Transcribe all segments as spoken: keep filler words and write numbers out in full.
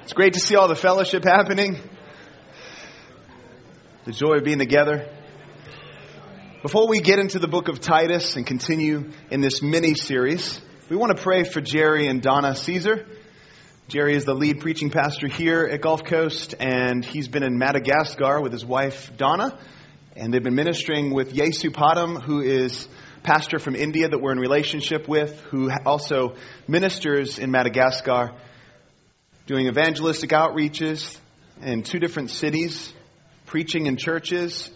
It's great to see all the fellowship happening. The joy of being together. Before we get into the book of Titus and continue in this mini-series, we want to pray for Jerry and Donna Caesar. Jerry is the lead preaching pastor here at Gulf Coast, and he's been in Madagascar with his wife, Donna. And they've been ministering with Yesu Padam, who is pastor from India that we're in relationship with, who also ministers in Madagascar, doing evangelistic outreaches in two different cities, preaching in churches,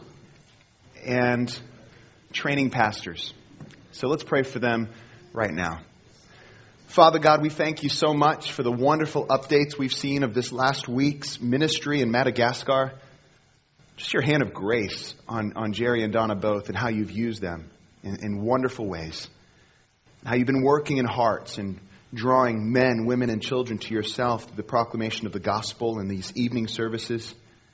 and training pastors. So let's pray for them right now. Father God, we thank you so much for the wonderful updates we've seen of this last week's ministry in Madagascar. Just your hand of grace on, on Jerry and Donna both, and how you've used them in, in wonderful ways. How you've been working in hearts and drawing men, women, and children to yourself through the proclamation of the gospel in these evening services.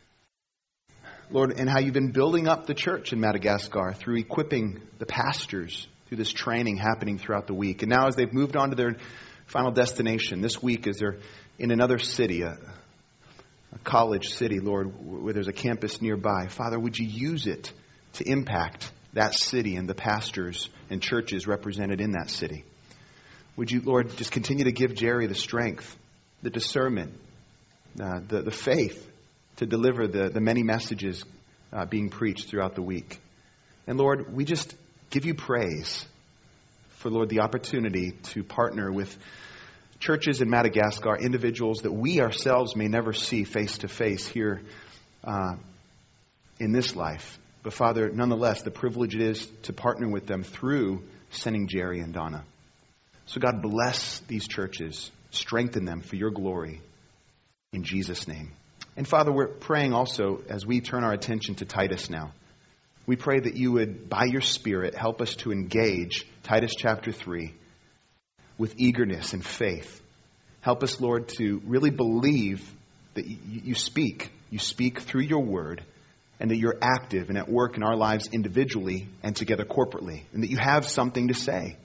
Lord, and how you've been building up the church in Madagascar through equipping the pastors through this training happening throughout the week. And now as they've moved on to their final destination this week, as they're in another city, a, a college city, Lord, where there's a campus nearby, Father, would you use it to impact that city and the pastors and churches represented in that city? Would you, Lord, just continue to give Jerry the strength, the discernment, uh, the, the faith to deliver the, the many messages uh, being preached throughout the week. And Lord, we just give you praise for, Lord, the opportunity to partner with churches in Madagascar, individuals that we ourselves may never see face to face here uh, in this life. But Father, nonetheless, the privilege it is to partner with them through sending Jerry and Donna. So God, bless these churches, strengthen them for your glory, in Jesus' name. And Father, we're praying also as we turn our attention to Titus now. We pray that you would, by your Spirit, help us to engage Titus chapter three with eagerness and faith. Help us, Lord, to really believe that you speak. You speak through your word, and that you're active and at work in our lives individually and together corporately, and that you have something to say.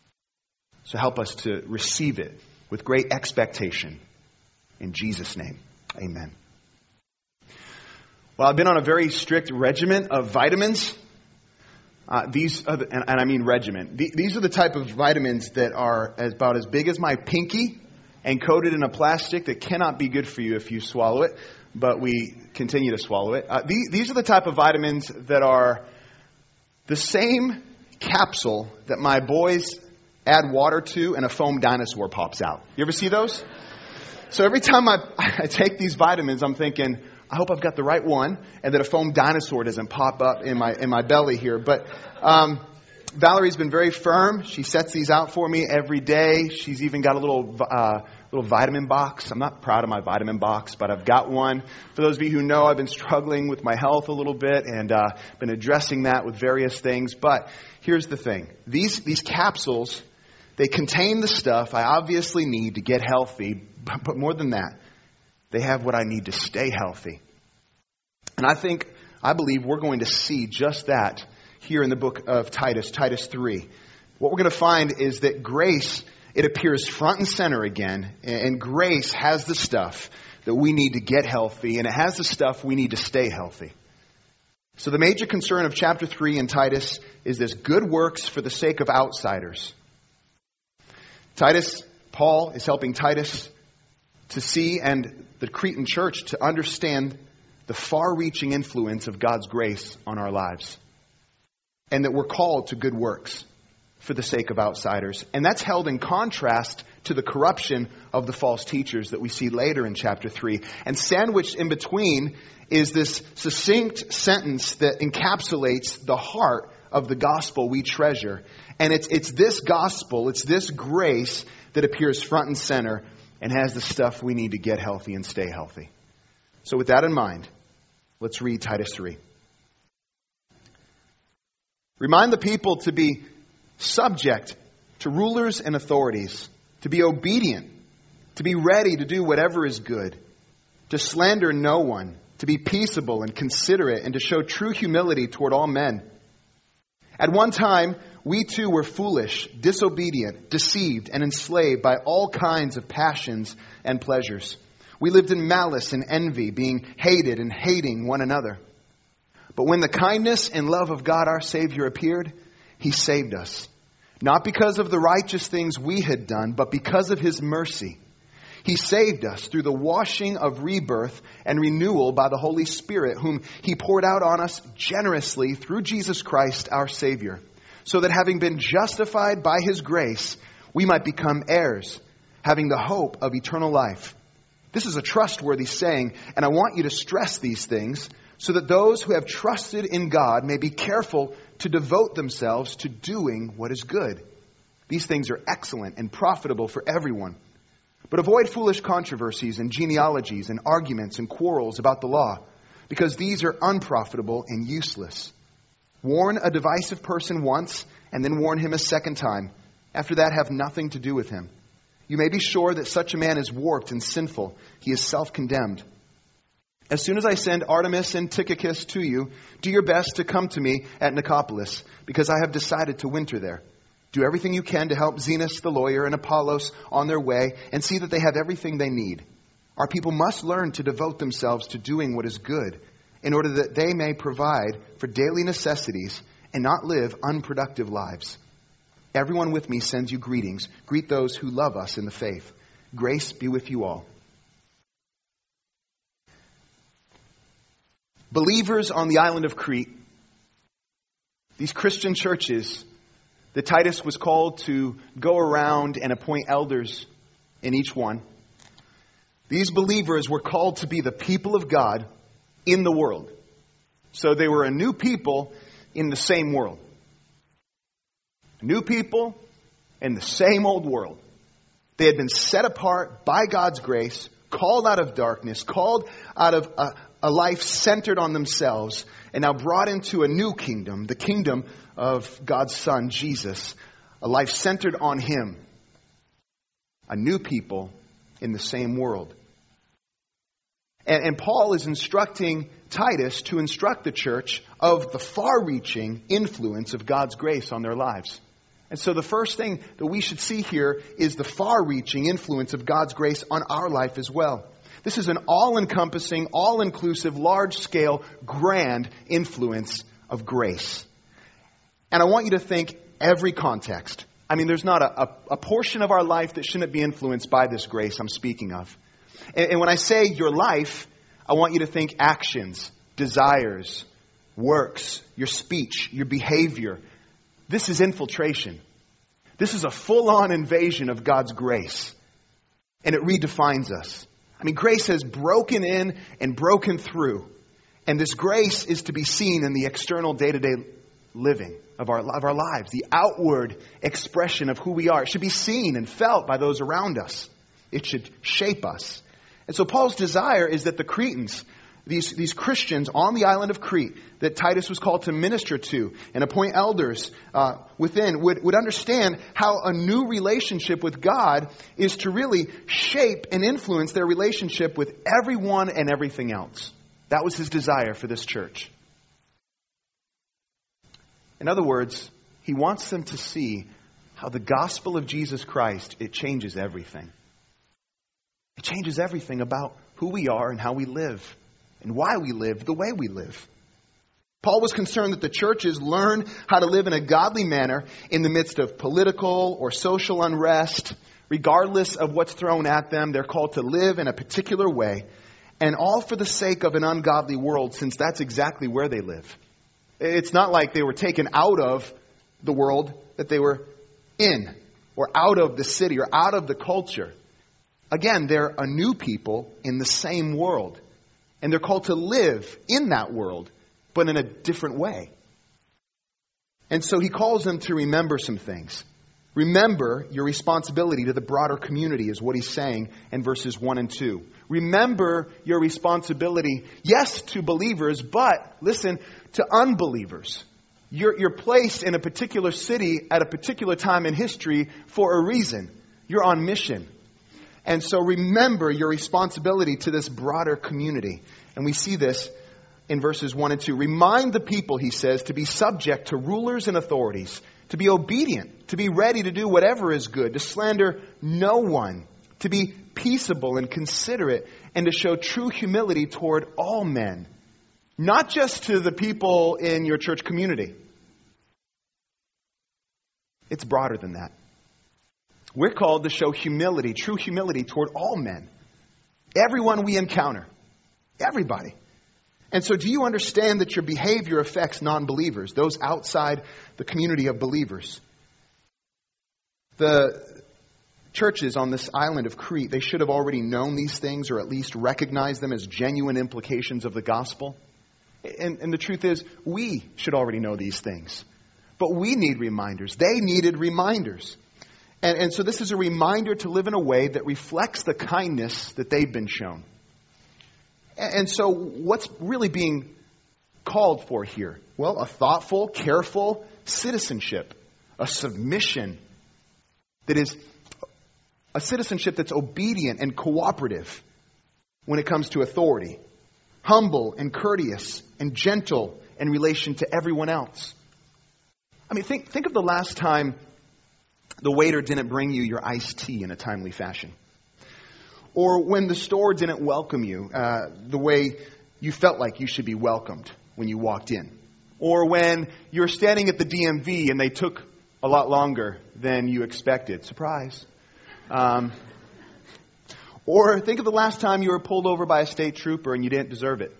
So help us to receive it with great expectation. In Jesus' name, amen. Well, I've been on a very strict regimen of vitamins. Uh, these, are the, and, and I mean regimen. The, these are the type of vitamins that are as, about as big as my pinky and coated in a plastic that cannot be good for you if you swallow it, but we continue to swallow it. Uh, these, these are the type of vitamins that are the same capsule that my boys add water to and a foam dinosaur pops out. You ever see those? So every time I, I take these vitamins, I'm thinking, I hope I've got the right one and that a foam dinosaur doesn't pop up in my in my belly here. But um, Valerie's been very firm. She sets these out for me every day. She's even got a little uh, little vitamin box. I'm not proud of my vitamin box, but I've got one. For those of you who know, I've been struggling with my health a little bit and uh, been addressing that with various things. But here's the thing. These these capsules, they contain the stuff I obviously need to get healthy, but, but more than that, they have what I need to stay healthy. And I think, I believe we're going to see just that here in the book of Titus, Titus three. What we're going to find is that grace, it appears front and center again, and grace has the stuff that we need to get healthy, and it has the stuff we need to stay healthy. So the major concern of chapter three in Titus is this: good works for the sake of outsiders. Titus, Paul is helping Titus to see, and the Cretan church to understand, the far-reaching influence of God's grace on our lives. And that we're called to good works for the sake of outsiders. And that's held in contrast to the corruption of the false teachers that we see later in chapter three. And sandwiched in between is this succinct sentence that encapsulates the heart of the gospel we treasure. And it's it's this gospel, it's this grace that appears front and center and has the stuff we need to get healthy and stay healthy. So with that in mind, let's read Titus three. Remind the people to be subject to rulers and authorities, to be obedient, to be ready to do whatever is good, to slander no one, to be peaceable and considerate, and to show true humility toward all men. At one time, we too were foolish, disobedient, deceived, and enslaved by all kinds of passions and pleasures. We lived in malice and envy, being hated and hating one another. But when the kindness and love of God our Savior appeared, He saved us. Not because of the righteous things we had done, but because of His mercy. He saved us through the washing of rebirth and renewal by the Holy Spirit, whom He poured out on us generously through Jesus Christ our Savior, so that having been justified by His grace, we might become heirs, having the hope of eternal life. This is a trustworthy saying, and I want you to stress these things, so that those who have trusted in God may be careful to devote themselves to doing what is good. These things are excellent and profitable for everyone. But avoid foolish controversies and genealogies and arguments and quarrels about the law, because these are unprofitable and useless. Warn a divisive person once, and then warn him a second time. After that, have nothing to do with him. You may be sure that such a man is warped and sinful. He is self-condemned. As soon as I send Artemas and Tychicus to you, do your best to come to me at Nicopolis, because I have decided to winter there. Do everything you can to help Zenas the lawyer and Apollos on their way, and see that they have everything they need. Our people must learn to devote themselves to doing what is good, in order that they may provide for daily necessities and not live unproductive lives. Everyone with me sends you greetings. Greet those who love us in the faith. Grace be with you all. Believers on the island of Crete, these Christian churches that Titus was called to go around and appoint elders in each one. These believers were called to be the people of God in the world. So they were a new people in the same world. New people in the same old world. They had been set apart by God's grace, called out of darkness, called out of a, a life centered on themselves, and now brought into a new kingdom, the kingdom of God's Son, Jesus, a life centered on Him. A new people in the same world. And, and Paul is instructing Titus to instruct the church of the far-reaching influence of God's grace on their lives. And so the first thing that we should see here is the far-reaching influence of God's grace on our life as well. This is an all-encompassing, all-inclusive, large-scale, grand influence of grace. And I want you to think every context. I mean, there's not a, a, a portion of our life that shouldn't be influenced by this grace I'm speaking of. And, and when I say your life, I want you to think actions, desires, works, your speech, your behavior. This is infiltration. This is a full-on invasion of God's grace. And it redefines us. I mean, grace has broken in and broken through. And this grace is to be seen in the external day-to-day living of our, of our lives. The outward expression of who we are. It should be seen and felt by those around us. It should shape us. And so Paul's desire is that the Cretans, these, these Christians on the island of Crete that Titus was called to minister to and appoint elders uh, within, would, would understand how a new relationship with God is to really shape and influence their relationship with everyone and everything else. That was his desire for this church. In other words, he wants them to see how the gospel of Jesus Christ, it changes everything. It changes everything about who we are and how we live and why we live the way we live. Paul was concerned that the churches learn how to live in a godly manner in the midst of political or social unrest. Regardless of what's thrown at them, they're called to live in a particular way, and all for the sake of an ungodly world, since that's exactly where they live. It's not like they were taken out of the world that they were in, or out of the city, or out of the culture. Again, they're a new people in the same world. And they're called to live in that world, but in a different way. And so he calls them to remember some things. Remember your responsibility to the broader community is what he's saying in verses one and two. Remember your responsibility, yes, to believers, but listen, to unbelievers. You're, you're placed in a particular city at a particular time in history for a reason. You're on mission. And so remember your responsibility to this broader community. And we see this in verses one and two. Remind the people, he says, to be subject to rulers and authorities, to be obedient, to be ready to do whatever is good, to slander no one, to be peaceable and considerate, and to show true humility toward all men, not just to the people in your church community. It's broader than that. We're called to show humility, true humility toward all men. Everyone we encounter. Everybody. And so do you understand that your behavior affects non-believers, those outside the community of believers? The churches on this island of Crete, they should have already known these things or at least recognized them as genuine implications of the gospel. And, and the truth is, we should already know these things. But we need reminders. They needed reminders. And, and so this is a reminder to live in a way that reflects the kindness that they've been shown. And so what's really being called for here? Well, a thoughtful, careful citizenship, a submission that is a citizenship that's obedient and cooperative when it comes to authority, humble and courteous and gentle in relation to everyone else. I mean, think, think of the last time the waiter didn't bring you your iced tea in a timely fashion. Or when the store didn't welcome you uh, the way you felt like you should be welcomed when you walked in. Or when you're standing at the D M V and they took a lot longer than you expected. Surprise. Um, or think of the last time you were pulled over by a state trooper and you didn't deserve it.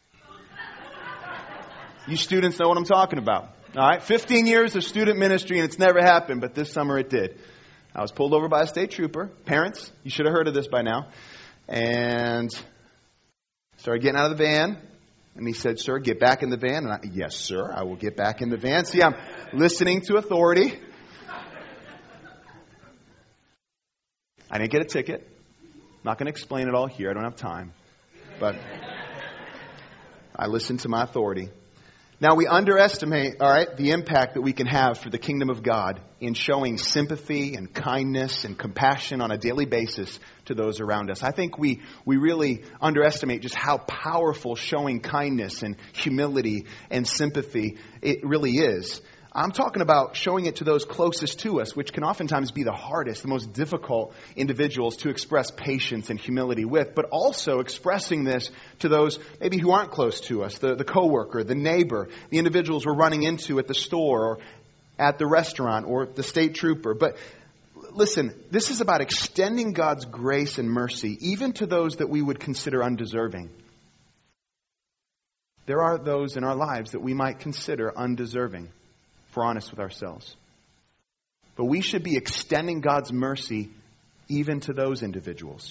You students know what I'm talking about. All right, fifteen years of student ministry and it's never happened, but this summer it did. I was pulled over by a state trooper. Parents, you should have heard of this by now. And started getting out of the van. And he said, "Sir, get back in the van." And I, "Yes, sir, I will get back in the van." See, I'm listening to authority. I didn't get a ticket. I'm not going to explain it all here. I don't have time. But I listened to my authority. Now, we underestimate, all right, the impact that we can have for the kingdom of God in showing sympathy and kindness and compassion on a daily basis to those around us. I think we, we really underestimate just how powerful showing kindness and humility and sympathy it really is. I'm talking about showing it to those closest to us, which can oftentimes be the hardest, the most difficult individuals to express patience and humility with, but also expressing this to those maybe who aren't close to us, the, the coworker, the neighbor, the individuals we're running into at the store or at the restaurant or the state trooper. But listen, this is about extending God's grace and mercy even to those that we would consider undeserving. There are those in our lives that we might consider undeserving. If we're honest with ourselves. But we should be extending God's mercy even to those individuals.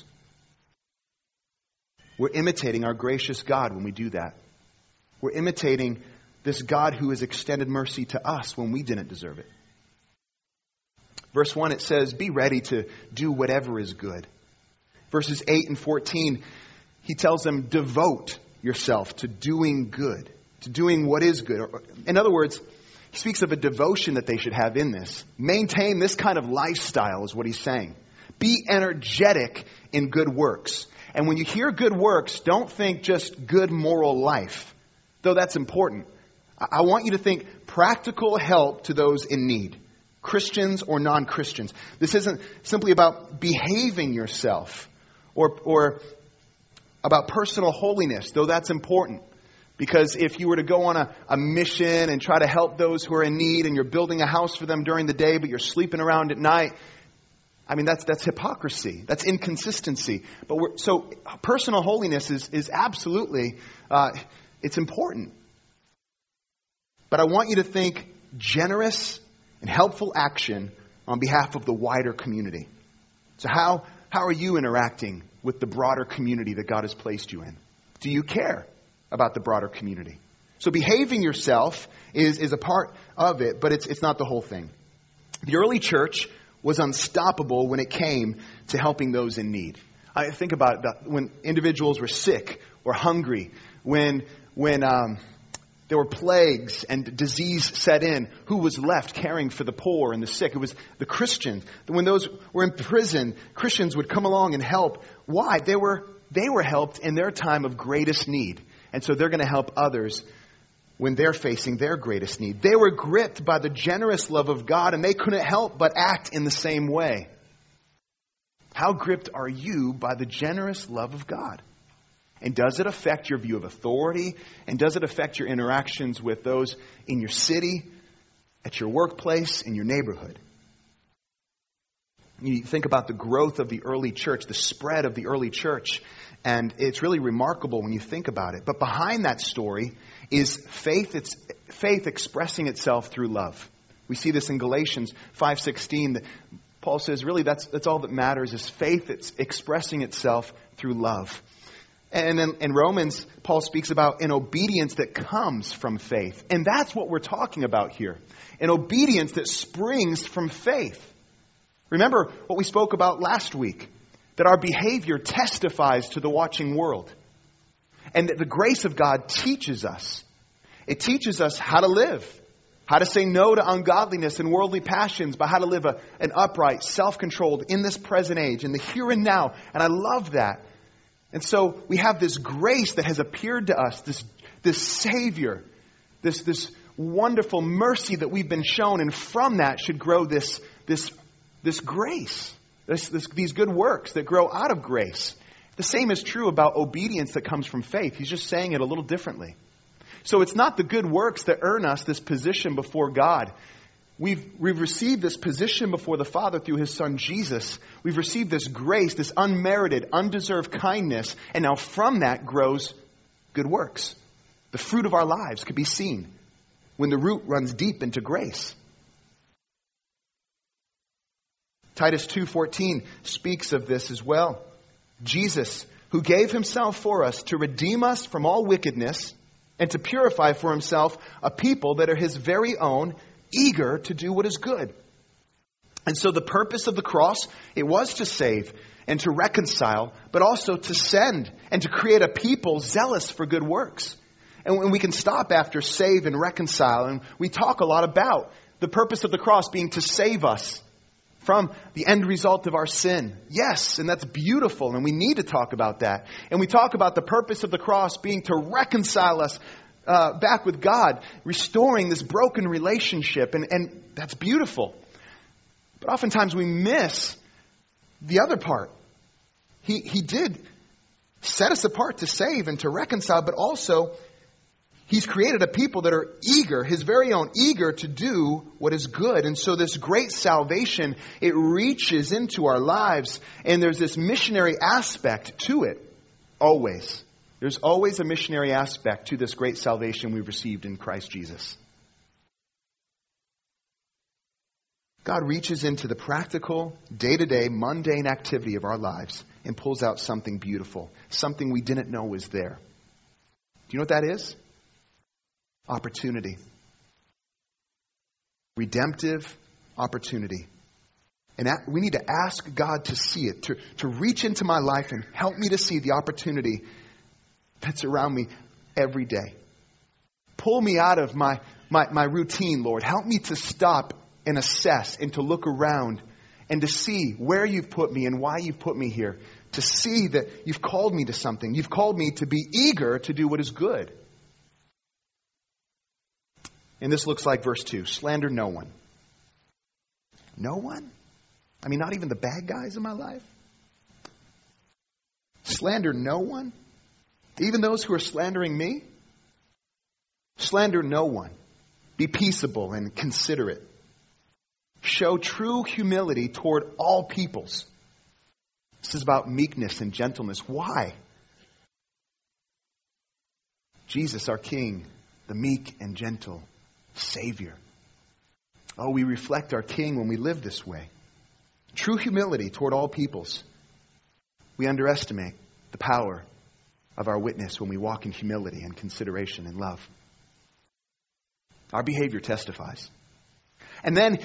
We're imitating our gracious God when we do that. We're imitating this God who has extended mercy to us when we didn't deserve it. Verse one, it says, "Be ready to do whatever is good." Verses eight and fourteen, he tells them, devote yourself to doing good, to doing what is good. In other words, he speaks of a devotion that they should have in this. Maintain this kind of lifestyle is what he's saying. Be energetic in good works. And when you hear good works, don't think just good moral life, though that's important. I want you to think practical help to those in need, Christians or non-Christians. This isn't simply about behaving yourself or, or about personal holiness, though that's important. Because if you were to go on a, a mission and try to help those who are in need and you're building a house for them during the day, but you're sleeping around at night, I mean, that's that's hypocrisy. That's inconsistency. But we're, so personal holiness is, is absolutely, uh, it's important. But I want you to think generous and helpful action on behalf of the wider community. So how how are you interacting with the broader community that God has placed you in? Do you care about the broader community? So behaving yourself is, is a part of it, but it's it's not the whole thing. The early church was unstoppable when it came to helping those in need. I think about it, when individuals were sick or hungry, when when um, there were plagues and disease set in, who was left caring for the poor and the sick? It was the Christians. When those were in prison, Christians would come along and help. Why? They were they were helped in their time of greatest need. And so they're going to help others when they're facing their greatest need. They were gripped by the generous love of God, and they couldn't help but act in the same way. How gripped are you by the generous love of God? And does it affect your view of authority? And does it affect your interactions with those in your city, at your workplace, in your neighborhood? You think about the growth of the early church, the spread of the early church, and it's really remarkable when you think about it. But behind that story is faith, it's faith expressing itself through love. We see this in Galatians five sixteen. That Paul says, really, that's that's all that matters is faith that's expressing itself through love. And in, in Romans, Paul speaks about an obedience that comes from faith. And that's what we're talking about here. An obedience that springs from faith. Remember what we spoke about last week, that our behavior testifies to the watching world. And that the grace of God teaches us. It teaches us how to live, how to say no to ungodliness and worldly passions, but how to live a, an upright, self-controlled, in this present age, in the here and now. And I love that. And so we have this grace that has appeared to us, this, this Savior, this, this wonderful mercy that we've been shown. And from that should grow this, this, this grace, this, this, these good works that grow out of grace. The same is true about obedience that comes from faith. He's just saying it a little differently. So it's not the good works that earn us this position before God. We've, we've received this position before the Father through His Son Jesus. We've received this grace, this unmerited, undeserved kindness. And now from that grows good works. The fruit of our lives could be seen when the root runs deep into grace. Titus two fourteen speaks of this as well. Jesus, who gave Himself for us to redeem us from all wickedness and to purify for Himself a people that are His very own, eager to do what is good. And so the purpose of the cross, it was to save and to reconcile, but also to send and to create a people zealous for good works. And when we can stop after save and reconcile, and we talk a lot about the purpose of the cross being to save us from the end result of our sin. Yes, and that's beautiful, and we need to talk about that. And we talk about the purpose of the cross being to reconcile us uh, back with God, restoring this broken relationship, and, and that's beautiful. But oftentimes we miss the other part. He, he did set us apart to save and to reconcile, but also He's created a people that are eager, His very own, eager to do what is good. And so this great salvation, it reaches into our lives. And there's this missionary aspect to it. Always. There's always a missionary aspect to this great salvation we've received in Christ Jesus. God reaches into the practical, day-to-day, mundane activity of our lives and pulls out something beautiful. Something we didn't know was there. Do you know what that is? Opportunity. Redemptive opportunity. And we need to ask God to see it, to, to reach into my life and help me to see the opportunity that's around me every day. Pull me out of my, my, my routine, Lord. Help me to stop and assess and to look around and to see where you've put me and why you've put me here. To see that you've called me to something. You've called me to be eager to do what is good. And this looks like verse two. Slander no one. No one? I mean, not even the bad guys in my life? Slander no one? Even those who are slandering me? Slander no one. Be peaceable and considerate. Show true humility toward all peoples. This is about meekness and gentleness. Why? Jesus, our King, the meek and gentle Savior. Oh, we reflect our King when we live this way. True humility toward all peoples. We underestimate the power of our witness when we walk in humility and consideration and love. Our behavior testifies. And then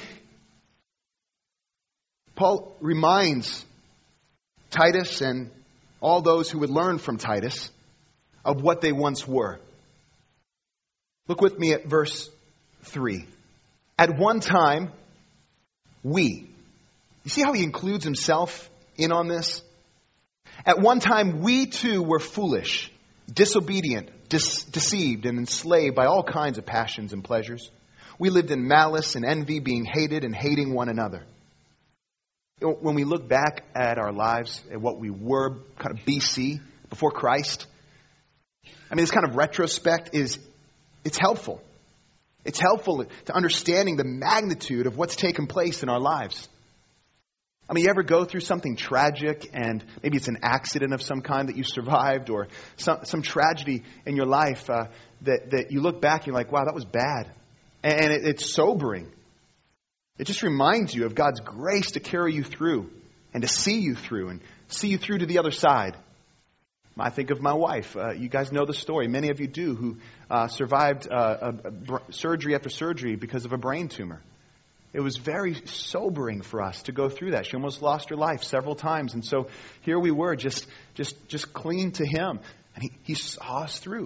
Paul reminds Titus and all those who would learn from Titus of what they once were. Look with me at verse three. At one time, we. You see how he includes himself in on this? At one time, we too were foolish, disobedient, dis- deceived, and enslaved by all kinds of passions and pleasures. We lived in malice and envy, being hated and hating one another. When we look back at our lives, at what we were kind of B C, before Christ, I mean, this kind of retrospect is, it's helpful. It's helpful to understanding the magnitude of what's taken place in our lives. I mean, you ever go through something tragic and maybe it's an accident of some kind that you survived, or some, some tragedy in your life uh, that, that you look back and you're like, wow, that was bad. And it, it's sobering. It just reminds you of God's grace to carry you through and to see you through and see you through to the other side. I think of my wife. Uh, you guys know the story. Many of you do, who uh, survived uh, a, a br- surgery after surgery because of a brain tumor. It was very sobering for us to go through that. She almost lost her life several times. And so here we were, just just, just clinging to Him. And he, he saw us through.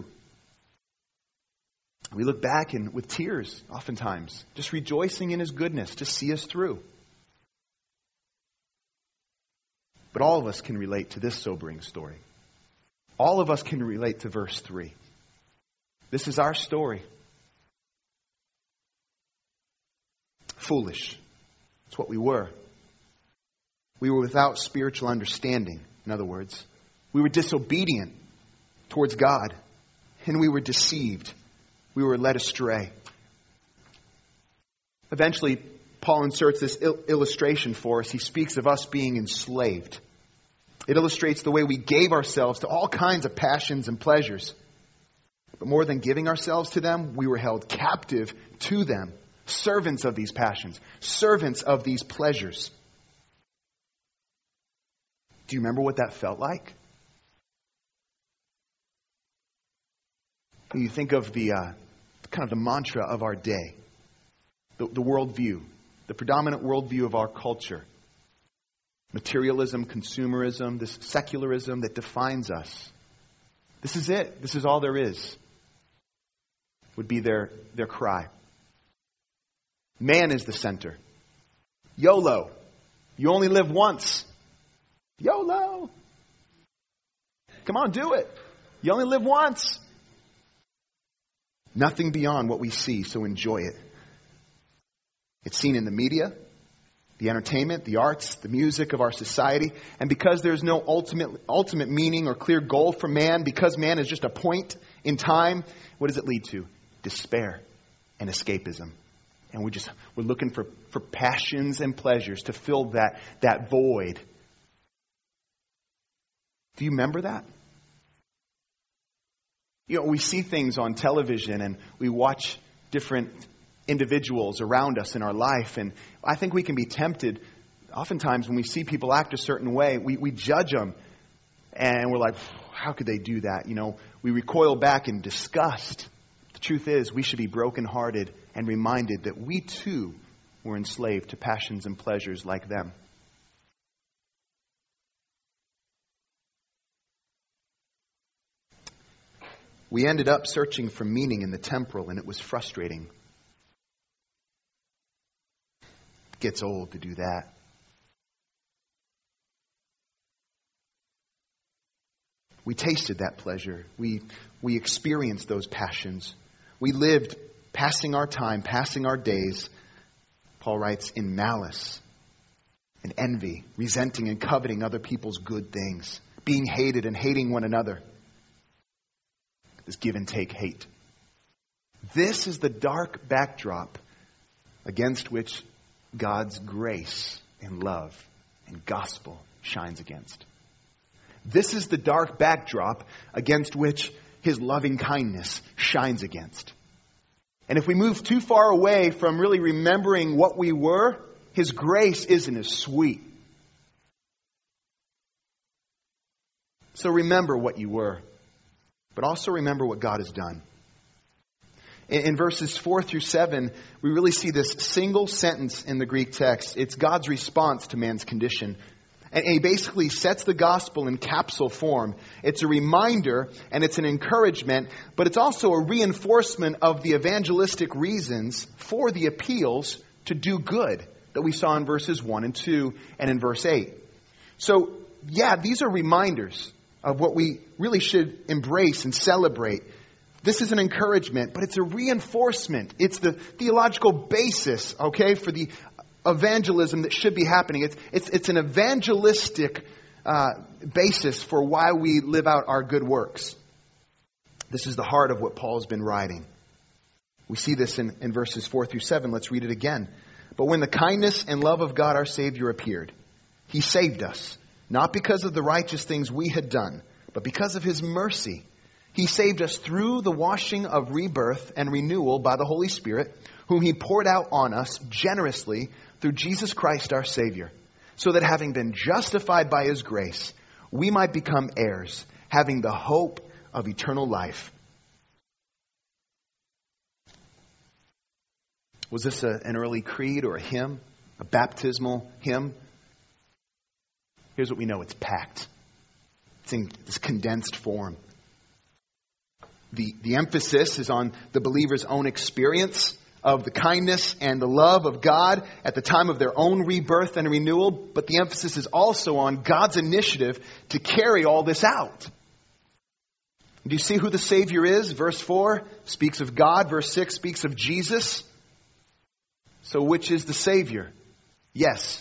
We look back and with tears, oftentimes, just rejoicing in His goodness to see us through. But all of us can relate to this sobering story. All of us can relate to verse three. This is our story. Foolish. It's what we were. We were without spiritual understanding. In other words, we were disobedient towards God, and we were deceived. We were led astray. Eventually, Paul inserts this il- illustration for us. He speaks of us being enslaved. It illustrates the way we gave ourselves to all kinds of passions and pleasures. But more than giving ourselves to them, we were held captive to them. Servants of these passions. Servants of these pleasures. Do you remember what that felt like? When you think of the uh, kind of the mantra of our day, the, the worldview, the predominant worldview of our culture. Materialism, consumerism, this secularism that defines us. This is it. This is all there is. Would be their, their cry. Man is the center. YOLO. You only live once. YOLO. Come on, do it. You only live once. Nothing beyond what we see, so enjoy it. It's seen in the media, the entertainment, the arts, the music of our society. And because there's no ultimate ultimate meaning or clear goal for man, because man is just a point in time, what does it lead to? Despair and escapism. And we just we're looking for, for passions and pleasures to fill that, that void. Do you remember that? You know, we see things on television and we watch different individuals around us in our life. And I think we can be tempted, oftentimes when we see people act a certain way, we, we judge them. And we're like, how could they do that? You know, we recoil back in disgust. The truth is, we should be brokenhearted and reminded that we too were enslaved to passions and pleasures like them. We ended up searching for meaning in the temporal, and it was frustrating. It gets old to do that. We tasted that pleasure. We, we experienced those passions. We lived passing our time, passing our days, Paul writes, in malice and envy, resenting and coveting other people's good things, being hated and hating one another. This give and take hate. This is the dark backdrop against which God's grace and love and gospel shines against. This is the dark backdrop against which His loving kindness shines against. And if we move too far away from really remembering what we were, His grace isn't as sweet. So remember what you were. But also remember what God has done. In, in verses four through seven, we really see this single sentence in the Greek text. It's God's response to man's condition. And, and He basically sets the gospel in capsule form. It's a reminder and it's an encouragement, but it's also a reinforcement of the evangelistic reasons for the appeals to do good that we saw in verses one and two and in verse eight. So, yeah, these are reminders of what we really should embrace and celebrate. This is an encouragement, but it's a reinforcement. It's the theological basis, okay, for the evangelism that should be happening. It's, it's, it's an evangelistic uh, basis for why we live out our good works. This is the heart of what Paul's been writing. We see this in, in verses four through seven. Let's read it again. But when the kindness and love of God our Savior appeared, He saved us, not because of the righteous things we had done, but because of His mercy. He saved us through the washing of rebirth and renewal by the Holy Spirit, whom He poured out on us generously through Jesus Christ our Savior, so that having been justified by His grace, we might become heirs, having the hope of eternal life. Was this a, an early creed or a hymn? A baptismal hymn? Here's what we know. It's packed. It's in this condensed form. The, the emphasis is on the believer's own experience of the kindness and the love of God at the time of their own rebirth and renewal. But the emphasis is also on God's initiative to carry all this out. Do you see who the Savior is? Verse four speaks of God. Verse six speaks of Jesus. So which is the Savior? Yes.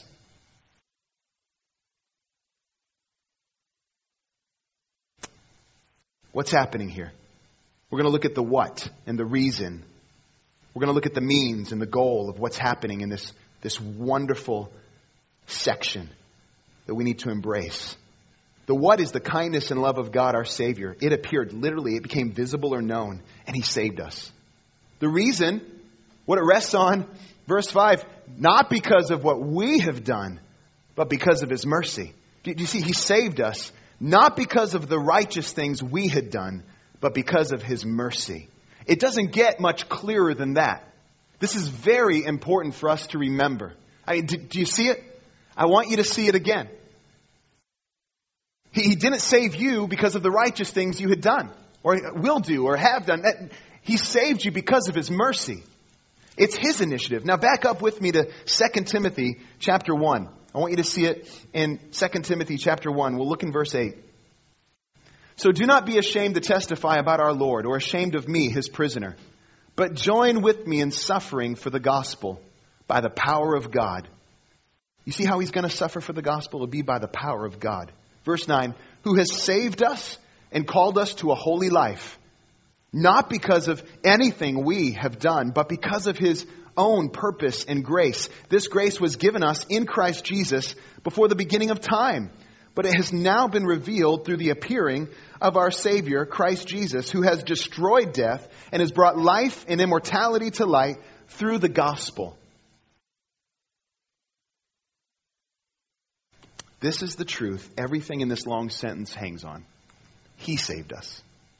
What's happening here? We're going to look at the what and the reason. We're going to look at the means and the goal of what's happening in this, this wonderful section that we need to embrace. The what is the kindness and love of God, our Savior. It appeared, literally, it became visible or known, and He saved us. The reason, what it rests on, verse five, not because of what we have done, but because of His mercy. Do you see, He saved us, not because of the righteous things we had done, but because of His mercy. It doesn't get much clearer than that. This is very important for us to remember. I mean, do, do you see it? I want you to see it again. He, he didn't save you because of the righteous things you had done, or will do, or have done. He saved you because of His mercy. It's His initiative. Now back up with me to Second Timothy chapter one. I want you to see it in Second Timothy chapter one. We'll look in verse eight. So do not be ashamed to testify about our Lord, or ashamed of me, His prisoner, but join with me in suffering for the gospel by the power of God. You see how He's going to suffer for the gospel? It'll be by the power of God. Verse nine, who has saved us and called us to a holy life, not because of anything we have done, but because of His own purpose and grace. This grace was given us in Christ Jesus before the beginning of time, but it has now been revealed through the appearing of our Savior, Christ Jesus, who has destroyed death and has brought life and immortality to light through the gospel. This is the truth everything in this long sentence hangs on. He saved us.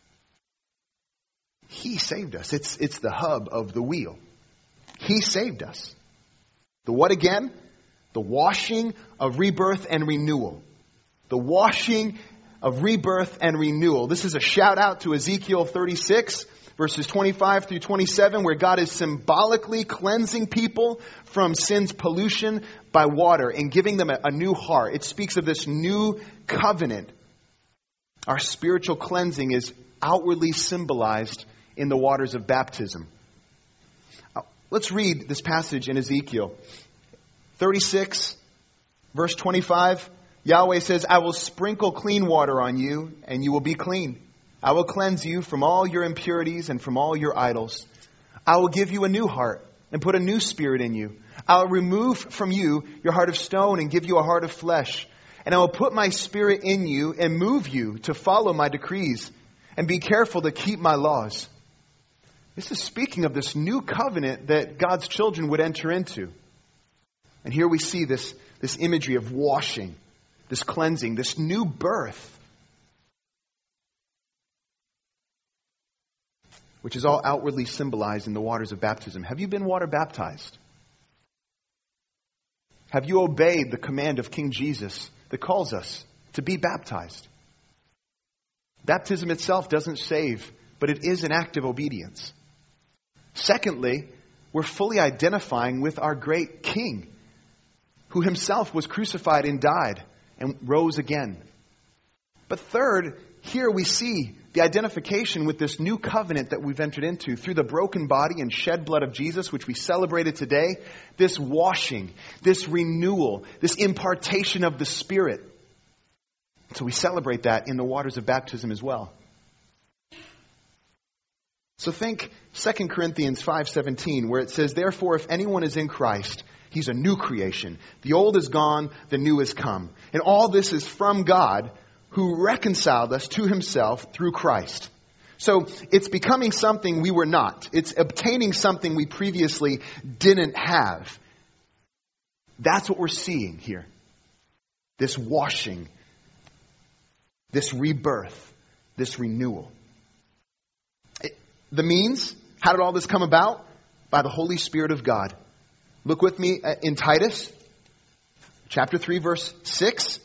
He saved us. It's, it's the hub of the wheel. He saved us. The what again? The washing of rebirth and renewal. The washing of rebirth and renewal. This is a shout out to Ezekiel thirty-six, verses twenty-five through twenty-seven, where God is symbolically cleansing people from sin's pollution by water and giving them a, a new heart. It speaks of this new covenant. Our spiritual cleansing is outwardly symbolized in the waters of baptism. Let's read this passage in Ezekiel thirty-six, verse twenty-five. Yahweh says, I will sprinkle clean water on you, and you will be clean. I will cleanse you from all your impurities and from all your idols. I will give you a new heart and put a new spirit in you. I will remove from you your heart of stone and give you a heart of flesh. And I will put my spirit in you and move you to follow my decrees and be careful to keep my laws. This is speaking of this new covenant that God's children would enter into. And here we see this, this imagery of washing, this cleansing, this new birth, which is all outwardly symbolized in the waters of baptism. Have you been water baptized? Have you obeyed the command of King Jesus that calls us to be baptized? Baptism itself doesn't save, but it is an act of obedience. Secondly, we're fully identifying with our great King, who Himself was crucified and died and rose again. But third, here we see the identification with this new covenant that we've entered into through the broken body and shed blood of Jesus, which we celebrated today, this washing, this renewal, this impartation of the Spirit. So we celebrate that in the waters of baptism as well. So think Second Corinthians five seventeen, where it says, "Therefore, if anyone is in Christ, he's a new creation. The old is gone, the new has come. And all this is from God, who reconciled us to himself through Christ." So it's becoming something we were not. It's obtaining something we previously didn't have. That's what we're seeing here. This washing, this rebirth, this renewal. It, the means, how did all this come about? By the Holy Spirit of God. Look with me in Titus, chapter three, verse six.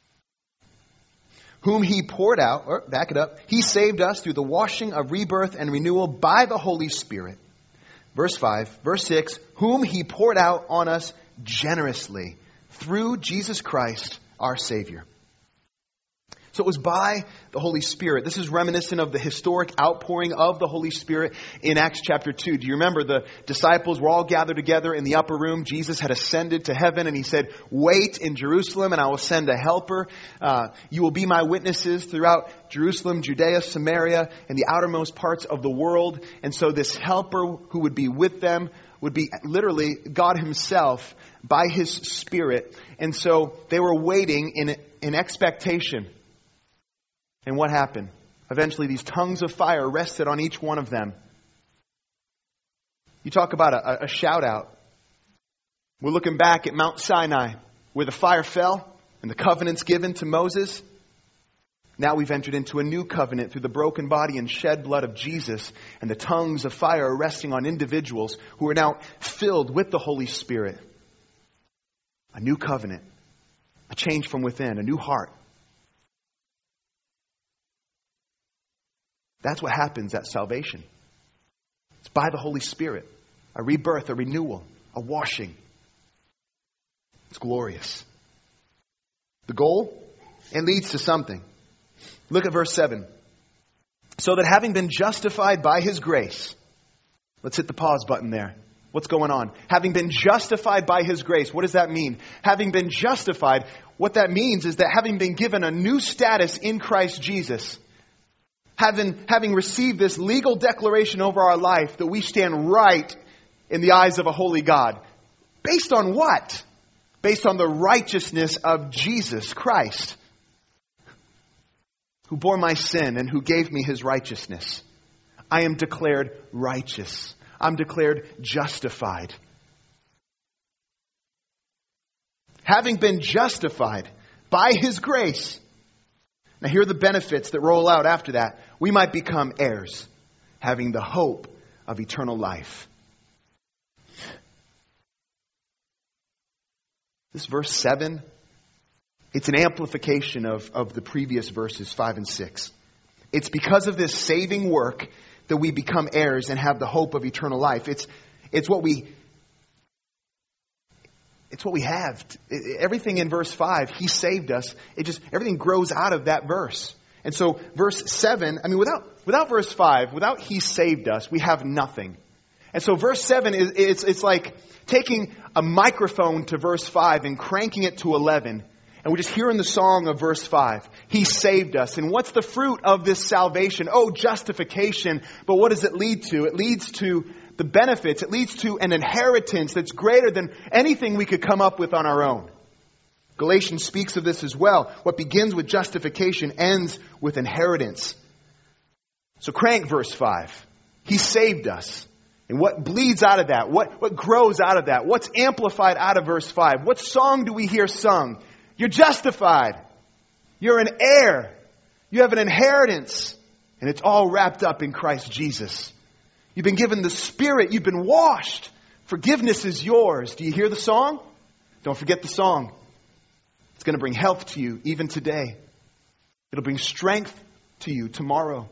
"Whom he poured out," or back it up, "he saved us through the washing of rebirth and renewal by the Holy Spirit." Verse five, verse six, "Whom he poured out on us generously through Jesus Christ, our Savior." So it was by the Holy Spirit. This is reminiscent of the historic outpouring of the Holy Spirit in Acts chapter two. Do you remember the disciples were all gathered together in the upper room? Jesus had ascended to heaven and he said, "Wait in Jerusalem and I will send a helper. Uh, you will be my witnesses throughout Jerusalem, Judea, Samaria, and the outermost parts of the world." And so this helper who would be with them would be literally God himself by his Spirit. And so they were waiting in, in expectation. And what happened? Eventually these tongues of fire rested on each one of them. You talk about a, a shout out. We're looking back at Mount Sinai where the fire fell and the covenants given to Moses. Now we've entered into a new covenant through the broken body and shed blood of Jesus, and the tongues of fire are resting on individuals who are now filled with the Holy Spirit. A new covenant, a change from within, a new heart. That's what happens at salvation. It's by the Holy Spirit. A rebirth, a renewal, a washing. It's glorious. The goal? It leads to something. Look at verse seven. "So that having been justified by his grace," let's hit the pause button there. What's going on? Having been justified by his grace. What does that mean? Having been justified, what that means is that having been given a new status in Christ Jesus, Having, having received this legal declaration over our life that we stand right in the eyes of a holy God. Based on what? Based on the righteousness of Jesus Christ, who bore my sin and who gave me his righteousness. I am declared righteous. I'm declared justified. Having been justified by his grace. Now here are the benefits that roll out after that. We might become heirs, having the hope of eternal life. This verse seven, it's an amplification of, of the previous verses five and six. It's because of this saving work that we become heirs and have the hope of eternal life. It's, it's what we... It's what we have. Everything in verse five, he saved us. It just, everything grows out of that verse. And so verse seven, I mean, without, without verse five, without he saved us, we have nothing. And so verse seven is, it's, it's like taking a microphone to verse five and cranking it to eleven. And we're just hearing the song of verse five. He saved us. And what's the fruit of this salvation? Oh, justification. But what does it lead to? It leads to the benefits. It leads to an inheritance that's greater than anything we could come up with on our own. Galatians speaks of this as well. What begins with justification ends with inheritance. So crank verse five. He saved us. And what bleeds out of that? What, what grows out of that? What's amplified out of verse five? What song do we hear sung? You're justified. You're an heir. You have an inheritance. And it's all wrapped up in Christ Jesus. You've been given the Spirit. You've been washed. Forgiveness is yours. Do you hear the song? Don't forget the song. It's going to bring health to you even today. It'll bring strength to you tomorrow.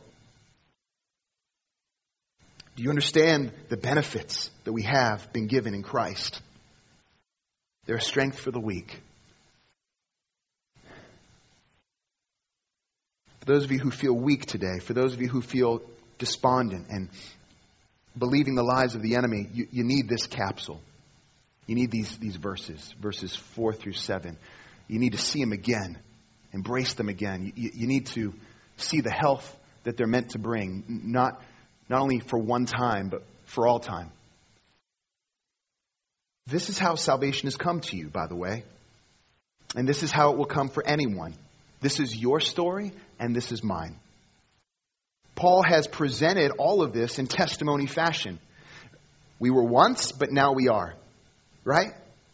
Do you understand the benefits that we have been given in Christ? They're a strength for the weak. For those of you who feel weak today, for those of you who feel despondent and believing the lies of the enemy, you, you need this capsule. You need these, these verses, verses four through seven. You need to see them again, embrace them again. You, you need to see the health that they're meant to bring, not, not only for one time, but for all time. This is how salvation has come to you, by the way. And this is how it will come for anyone. This is your story, and this is mine. Paul has presented all of this in testimony fashion. We were once, but now we are. Right?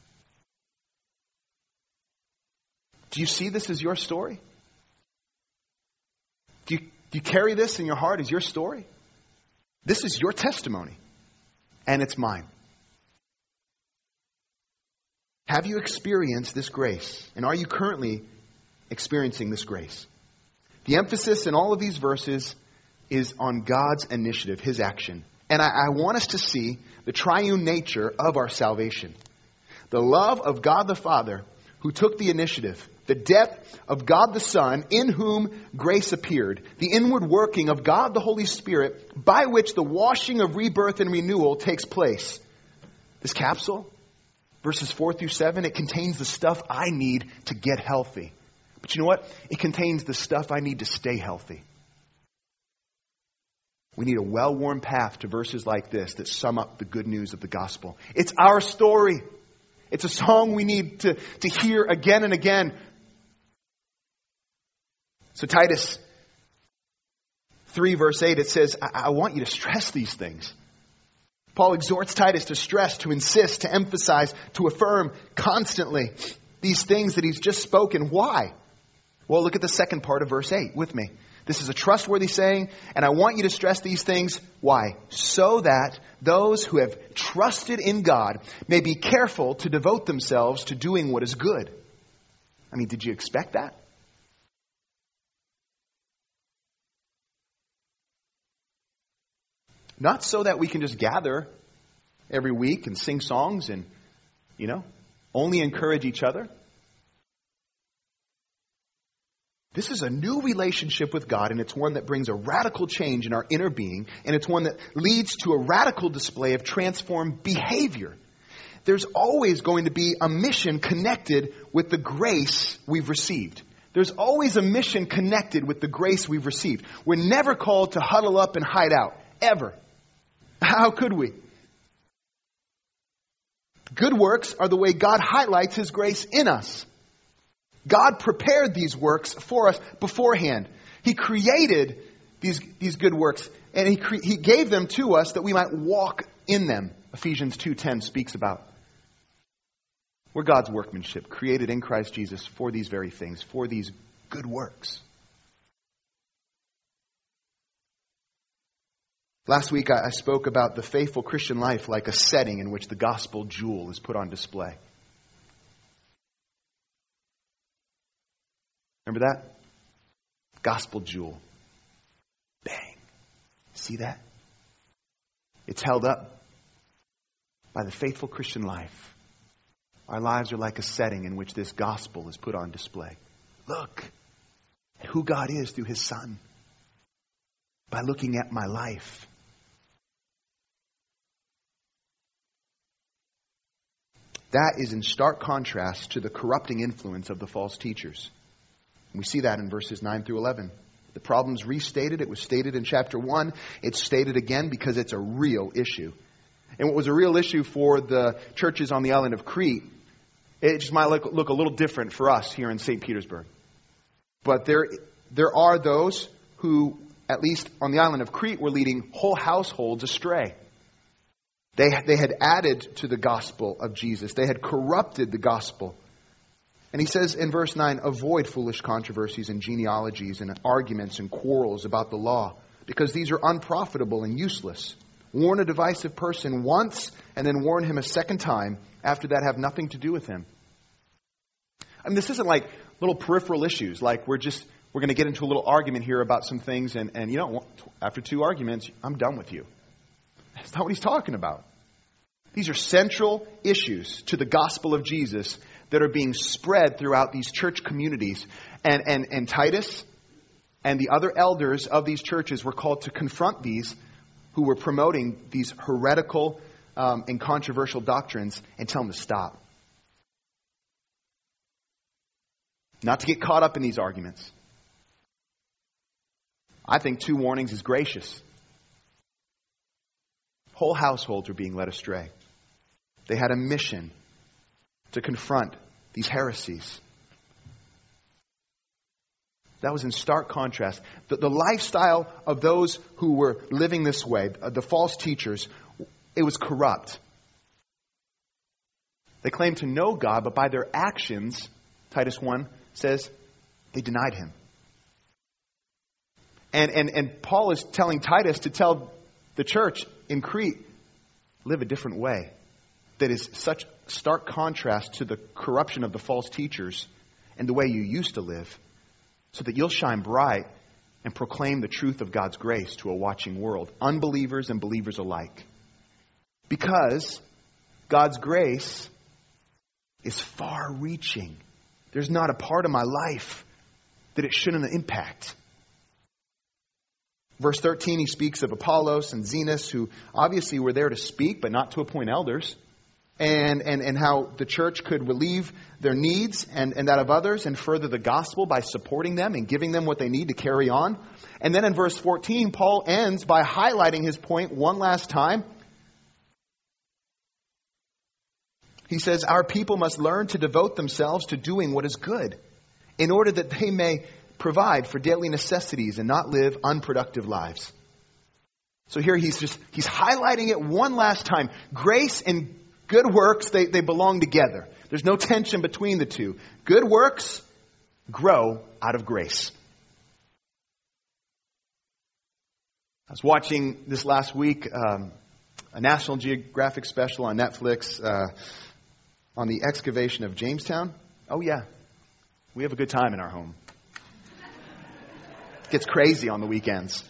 Do you see this as your story? Do you, do you carry this in your heart as your story? This is your testimony, and it's mine. Have you experienced this grace? And are you currently experiencing this grace? The emphasis in all of these verses is on God's initiative, His action. And I, I want us to see the triune nature of our salvation. The love of God the Father who took the initiative. The depth of God the Son in whom grace appeared. The inward working of God the Holy Spirit by which the washing of rebirth and renewal takes place. This capsule, verses four through seven, it contains the stuff I need to get healthy. But you know what? It contains the stuff I need to stay healthy. We need a well-worn path to verses like this that sum up the good news of the gospel. It's our story. It's a song we need to, to hear again and again. So Titus three verse eight, it says, I, I want you to stress these things. Paul exhorts Titus to stress, to insist, to emphasize, to affirm constantly these things that he's just spoken. Why? Well, look at the second part of verse eight with me. This is a trustworthy saying, and I want you to stress these things. Why? So that those who have trusted in God may be careful to devote themselves to doing what is good. I mean, did you expect that? Not so that we can just gather every week and sing songs and, you know, only encourage each other. This is a new relationship with God, and it's one that brings a radical change in our inner being, and it's one that leads to a radical display of transformed behavior. There's always going to be a mission connected with the grace we've received. There's always a mission connected with the grace we've received. We're never called to huddle up and hide out, ever. How could we? Good works are the way God highlights His grace in us. God prepared these works for us beforehand. He created these, these good works, and he, cre- he gave them to us that we might walk in them. Ephesians two ten speaks about. We're God's workmanship, created in Christ Jesus for these very things, for these good works. Last week I, I spoke about the faithful Christian life like a setting in which the gospel jewel is put on display. Remember that? Gospel jewel. Bang. See that? It's held up by the faithful Christian life. Our lives are like a setting in which this gospel is put on display. Look at who God is through His Son. By looking at my life. That is in stark contrast to the corrupting influence of the false teachers. We see that in verses nine through eleven. The problem's restated. It was stated in chapter one. It's stated again because it's a real issue. And what was a real issue for the churches on the island of Crete, it just might look, look a little different for us here in Saint Petersburg. But there, there are those who, at least on the island of Crete, were leading whole households astray. They, they had added to the gospel of Jesus. They had corrupted the gospel. And he says in verse nine, avoid foolish controversies and genealogies and arguments and quarrels about the law, because these are unprofitable and useless. Warn a divisive person once and then warn him a second time. After that, have nothing to do with him. I mean, this isn't like little peripheral issues, like we're just, we're going to get into a little argument here about some things, and, and you know, after two arguments, I'm done with you. That's not what he's talking about. These are central issues to the gospel of Jesus that are being spread throughout these church communities. And, and, and Titus, and the other elders of these churches were called to confront these who were promoting these heretical um, and controversial doctrines and tell them to stop. Not to get caught up in these arguments. I think two warnings is gracious. Whole households were being led astray. They had a mission to confront these heresies. That was in stark contrast. The, the lifestyle of those who were living this way, the false teachers, it was corrupt. They claimed to know God, but by their actions, Titus one says, they denied Him. And, and, and Paul is telling Titus to tell the church in Crete, live a different way. That is such stark contrast to the corruption of the false teachers and the way you used to live, so that you'll shine bright and proclaim the truth of God's grace to a watching world, unbelievers and believers alike. Because God's grace is far-reaching. There's not a part of my life that it shouldn't impact. Verse thirteen, he speaks of Apollos and Zenas, who obviously were there to speak, but not to appoint elders. And, and, and how the church could relieve their needs and, and that of others and further the gospel by supporting them and giving them what they need to carry on. And then in verse fourteen, Paul ends by highlighting his point one last time. He says, our people must learn to devote themselves to doing what is good, in order that they may provide for daily necessities and not live unproductive lives. So here he's just, he's highlighting it one last time. Grace and good works, they, they belong together. There's no tension between the two. Good works grow out of grace. I was watching this last week um, a National Geographic special on Netflix uh, on the excavation of Jamestown. Oh yeah, we have a good time in our home. It gets crazy on the weekends.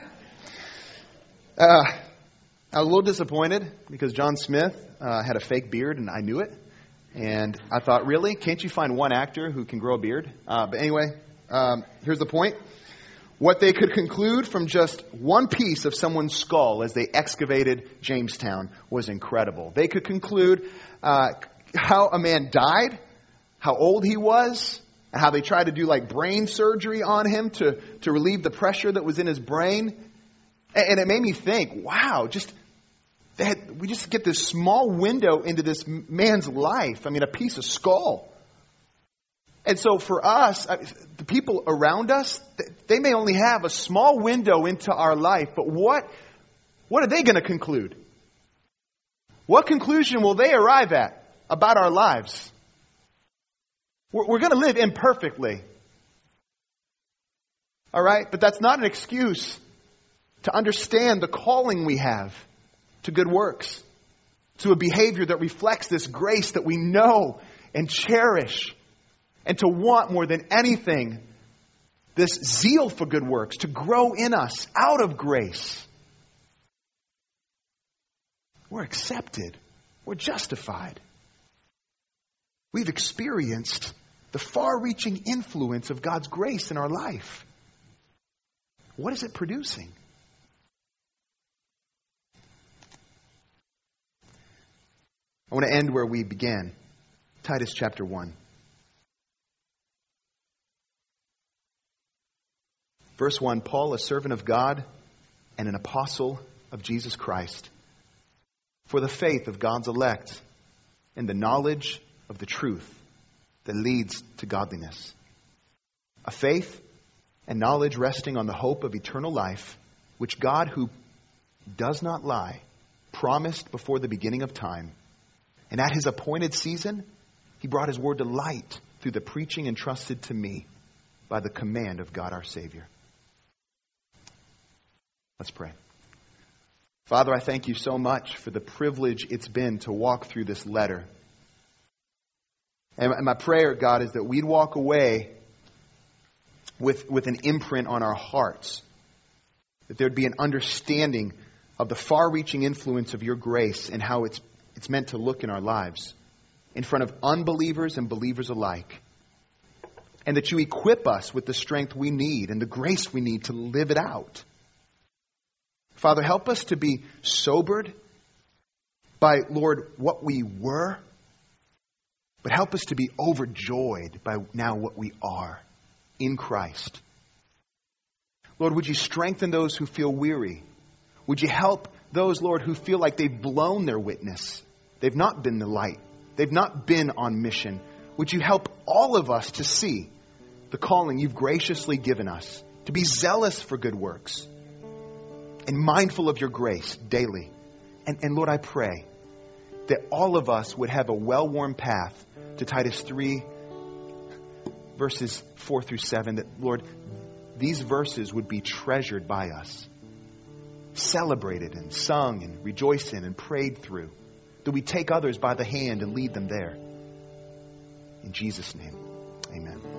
Uh, I was a little disappointed because John Smith uh, had a fake beard and I knew it. And I thought, really? Can't you find one actor who can grow a beard? Uh, but anyway, um, here's the point. What they could conclude from just one piece of someone's skull as they excavated Jamestown was incredible. They could conclude uh, how a man died, how old he was, and how they tried to do like brain surgery on him to, to relieve the pressure that was in his brain. And, and it made me think, wow, just they had, we just get this small window into this man's life. I mean, a piece of skull. And so for us, the people around us, they may only have a small window into our life, but what, what are they going to conclude? What conclusion will they arrive at about our lives? We're, we're going to live imperfectly. All right? But that's not an excuse to understand the calling we have to good works, to a behavior that reflects this grace that we know and cherish. And to want more than anything, this zeal for good works, to grow in us out of grace. We're accepted. We're justified. We've experienced the far-reaching influence of God's grace in our life. What is it producing? I want to end where we began. Titus chapter one. Verse one, Paul, a servant of God and an apostle of Jesus Christ, for the faith of God's elect and the knowledge of the truth that leads to godliness. A faith and knowledge resting on the hope of eternal life, which God, who does not lie, promised before the beginning of time. And at His appointed season, He brought His word to light through the preaching entrusted to me by the command of God our Savior. Let's pray. Father, I thank you so much for the privilege it's been to walk through this letter. And my prayer, God, is that we'd walk away with, with an imprint on our hearts. That there'd be an understanding of the far-reaching influence of your grace and how it's, it's meant to look in our lives in front of unbelievers and believers alike. and that you equip us with the strength we need and the grace we need to live it out. Father, help us to be sobered by, Lord, what we were, but help us to be overjoyed by now what we are in Christ. Lord, would you strengthen those who feel weary? Would you help those, Lord, who feel like they've blown their witness? They've not been the light. They've not been on mission. Would you help all of us to see the calling you've graciously given us, to be zealous for good works and mindful of your grace daily. And, and Lord, I pray that all of us would have a well-worn path to Titus three, verses four through seven, that, Lord, these verses would be treasured by us, celebrated and sung and rejoiced in and prayed through, that we take others by the hand and lead them there. In Jesus' name, amen.